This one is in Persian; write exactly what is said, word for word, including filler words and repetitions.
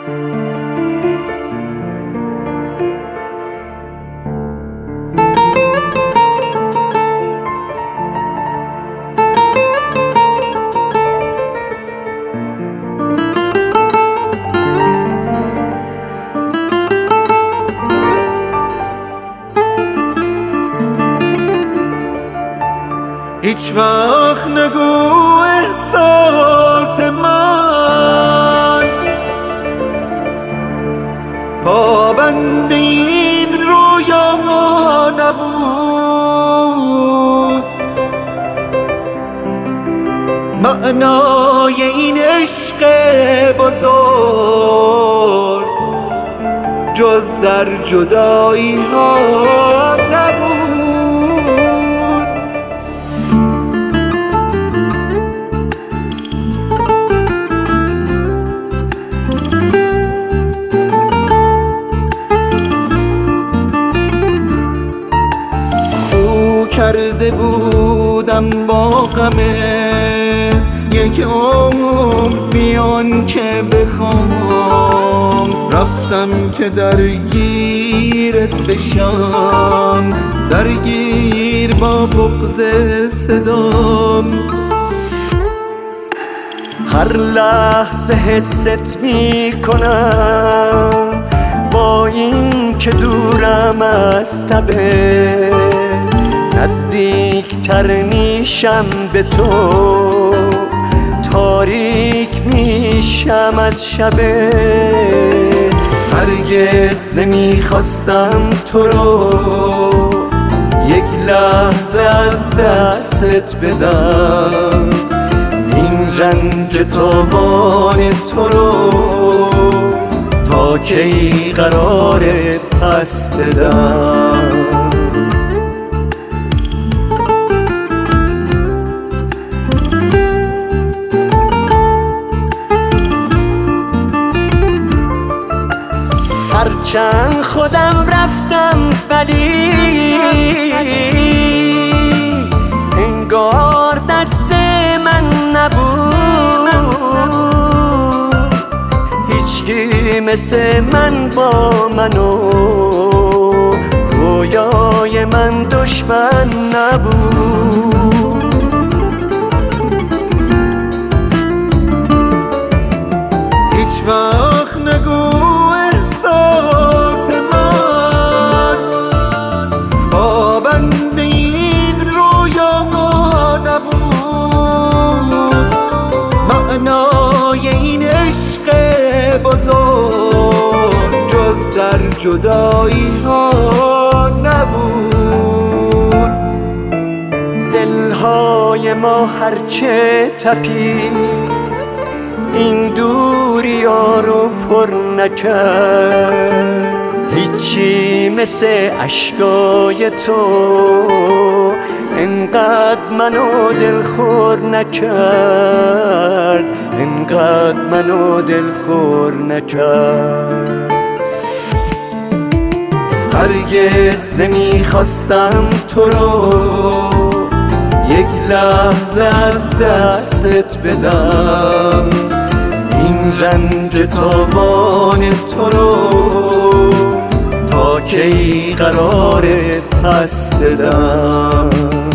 هیچ وقت نگو احساس من پابند این رویا نبود، معنای این عشق بزرگ جز در جدایی ها نبود. کرده بودم با غمه یک عمر بیان که بخوام، رفتم که درگیرت بشم، درگیر با بغض صدام. هر لحظه حست می کنم با این که دورم از تبه، نزدیک تر میشم به تو، تاریک میشم از شبه. هرگز نمیخواستم تو رو یک لحظه از دستت بدم، این رنج تاوان تو رو تا کی قراره پس بدم. هرچند خودم رفتم ولی انگار دست من نبود، هیچکی مثل من با منو رویای من دشمن نبود. هیچ وقت نگو احساس من پابند این رویا نبود، معنای این عشق بزرگ جز در جدایی ها نبود. دلهای ما هرچه تپید این دوری ها رو پر نکرد، هیچی مثل اشکای تو انقدر منو دلخور نکرد، انقدر منو دلخور نکرد. هرگز نمیخواستم تو رو یک لحظه از دستت بدم، این رنج تاوان تو رو تا کی قراره پس بدم.